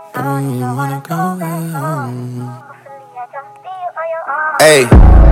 You wanna go home. Hey,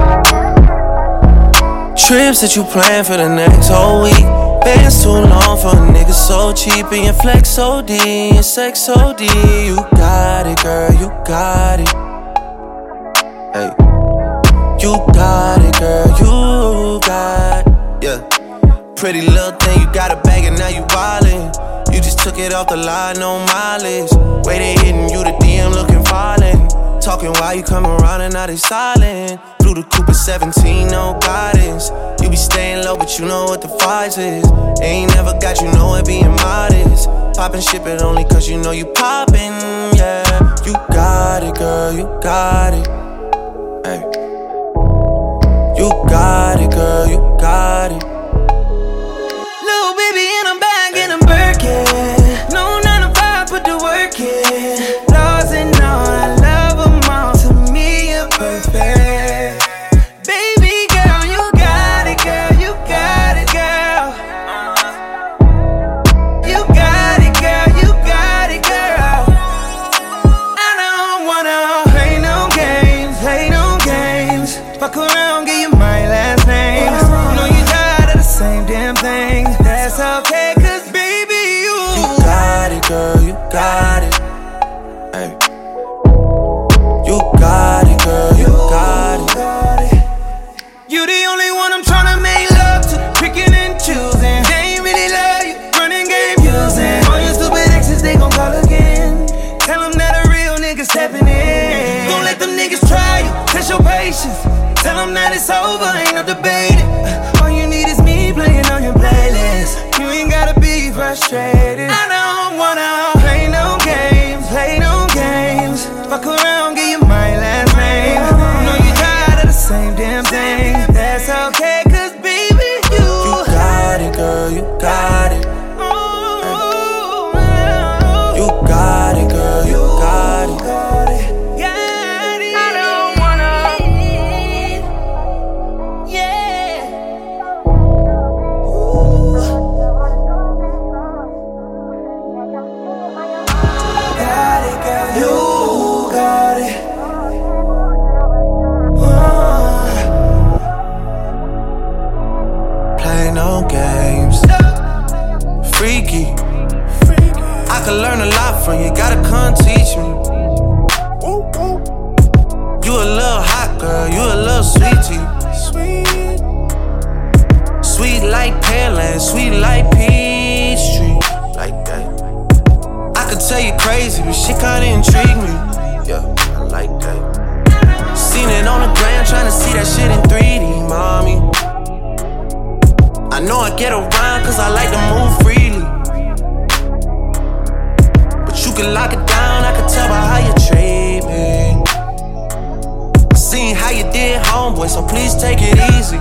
trips that you plan for the next whole week. Bands too long for a nigga so cheap. And your flex OD, your sex OD. You got it, girl, you got it. Hey, you got it, girl, you got it. Yeah, pretty little thing, you got a bag and now you wildin'. You just took it off the line, no mileage. Way they hitting you, the DM looking violent. Talking while you come around and now they silent. Through the Cooper 17, no guidance. You be staying low, but you know what the price is. Ain't never got you know it being modest. Poppin' shit, but only cause you know you poppin', yeah. You got it, girl, you got it. Hey. You got it, girl, you got it. Little baby and I'm back in a Birkin. No 9 to 5, put the work in. Flaws and all, I love them all. To me, you're perfect. Baby girl, you got it, girl. You got it, girl. You got it, girl. You got it, girl. I don't wanna play no games, play no games. Fuck around, give you my last name. You know you tired of the same damn thing. That's okay, cause baby, you got it, girl, you got it. Hey. You got it, girl, you got it. You the only one I'm tryna make love to, picking and choosing. They ain't really love you, running game using. All your stupid exes, they gon' call again. Tell them that a real nigga stepping in. Don't let them niggas try you, test your patience. Tell them that it's over, ain't no debating. All you need is me playing on your playlist. You ain't gotta be frustrated. I don't wanna play no games, play no games. Fuck around, give you my last name. You know you tired of the same damn thing. That's okay, cause baby, you got it, girl, you got it. You got it, girl, you got it. Freaky, I could learn a lot from you, gotta come teach me. You a little hot girl, you a little sweetie. Sweet like Pearland, sweet like Peachtree. Like that. I could tell you crazy, but shit kinda intrigue me. Yeah, I like that. Seen it on the gram, tryna see that shit in 3D, mommy. I know I get around cause I like to move freely. But you can lock it down, I can tell by how you treat me. I seen how you did, homeboy, so please take it easy.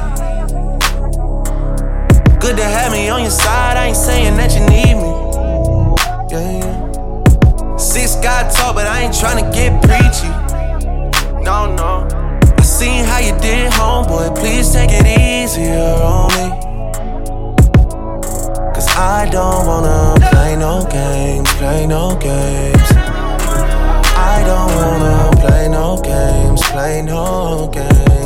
Good to have me on your side, I ain't saying that you need me. Yeah, yeah. 6 got tall, but I ain't tryna get preachy. No, no. I seen how you did, homeboy, please take it easier on me. I don't wanna play no games, play no games. I don't wanna play no games, play no games.